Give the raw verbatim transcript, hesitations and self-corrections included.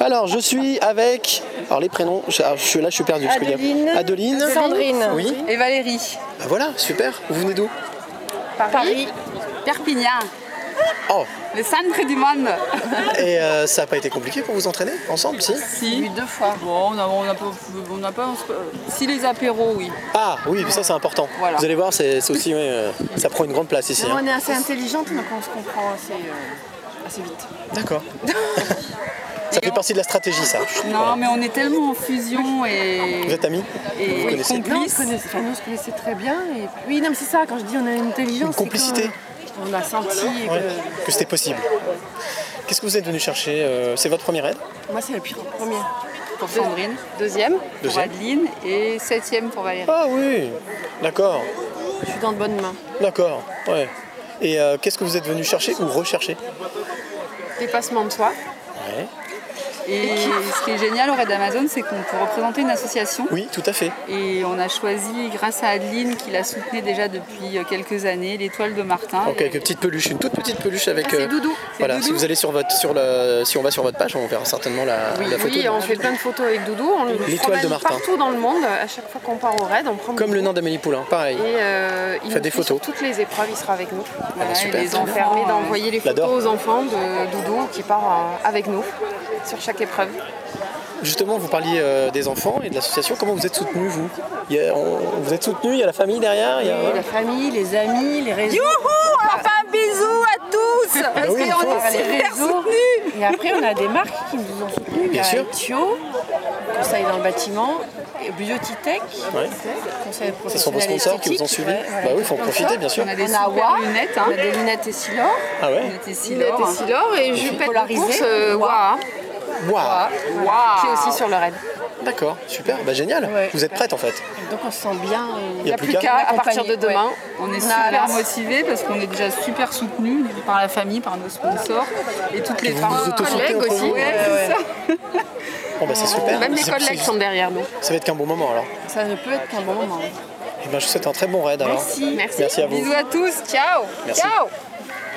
Alors, je suis avec... Alors, les prénoms, je, alors, je suis là, je suis perdu. parce qu'il y a- Adeline. Adeline. Sandrine. Oui. Et Valérie. Bah voilà, super. Vous venez d'où? Paris. Perpignan. Oh, Le centre du monde. et euh, ça n'a pas été compliqué pour vous entraîner ensemble, si? Si. Oui, deux fois. Bon, on a, on a pas... On n'a pas si les apéros, oui. Ah, oui, ça c'est important. Voilà. Vous allez voir, c'est c'est aussi... ouais, euh, ça prend une grande place ici. Non, hein. on est assez intelligente, donc on se comprend assez, euh, assez vite. D'accord. Ça fait partie de la stratégie, ça. Non, mais on est tellement en fusion et... Vous êtes amis? Et Vous connaissez? Non, on se complices. connaissait, enfin, nous, on se connaissait très bien. Et... Oui, non, mais c'est ça, quand je dis on a une intelligence. Une c'est complicité. que, On a senti que... Ouais, que c'était possible. Qu'est-ce que vous êtes venu chercher? euh, C'est votre première aide? Moi, c'est le pire premier. Pour Sandrine. Deuxième, Pour Deuxième. Adeline. Et septième pour Valérie. Ah oui, d'accord, je suis dans de bonnes mains. d'accord, ouais. Et euh, qu'est-ce que vous êtes venu chercher ou rechercher? Dépassement de soi. Ouais. Et ce qui est génial au Raid Amazon, c'est qu'on peut représenter une association. Oui, tout à fait. Et on a choisi, grâce à Adeline, qui la soutenait déjà depuis quelques années, l'étoile de Martin. Donc avec une petite peluche, une toute petite peluche avec. Ah, c'est Doudou. Voilà, C'est si Doudou. vous allez sur votre, sur le, si on va sur votre page, on verra certainement la, Oui, la photo. oui, on fait plein de photos avec Doudou. On le L'étoile promène de Martin. partout dans le monde. À chaque fois qu'on part au raid, on prend Comme le Doudou. nain d'Amélie Poulain, pareil. Et euh, il Fait nous des suit photos. sur toutes les épreuves, il sera avec nous. Voilà, super. et les On enfants, permet euh, d'envoyer les l'adore. photos aux enfants de Doudou qui part euh, avec nous sur chaque épreuve. Justement, vous parliez euh, des enfants et de l'association. Comment vous êtes soutenus, vous? Il y a- on- Vous êtes soutenus, il y a la famille derrière, il y a... Et la famille, les amis, les réseaux. Youhou! On fait un bisou à tous! Parce oui, il faut. qu'on est les super réseaux. soutenus! Et après, on a des marques qui nous ont soutenus. Il y Bien a sûr. Etio, Conseil dans le bâtiment, et Biotitech, Ouais. Conseil Ce sont vos professionnel sponsors qui vous ont esthétique. suivis. Ouais, voilà, Bah oui, il faut en comme profiter, ça. bien sûr. On a des On a super Wa, lunettes. on Hein. a des lunettes Essilor, Ah ouais? Lunettes et lunettes Silor. Essilor et jupette de Polarisées. course euh, Wa, Waouh. qui est aussi sur le raid. D'accord, super, bah génial. Ouais. Vous êtes prête en fait? Donc on se sent bien. Il euh, y a n'y a plus plus qu'à. qu'à à partir de Accompagné, demain. On est On a super Alas. motivés parce qu'on est déjà super soutenus par la famille, par nos sponsors et toutes les vous femmes. vous auto-soutenez collègues entre aussi. vous? Ouais, Ouais, c'est ça. Bon bah c'est super. Même les C'est- collègues c'est- sont derrière nous. Ça va être qu'un bon moment alors. Ça ne peut être qu'un bon moment. Eh ben, je vous souhaite un très bon raid alors. Merci. Merci à vous. Bisous à tous. Ciao. Merci. Ciao.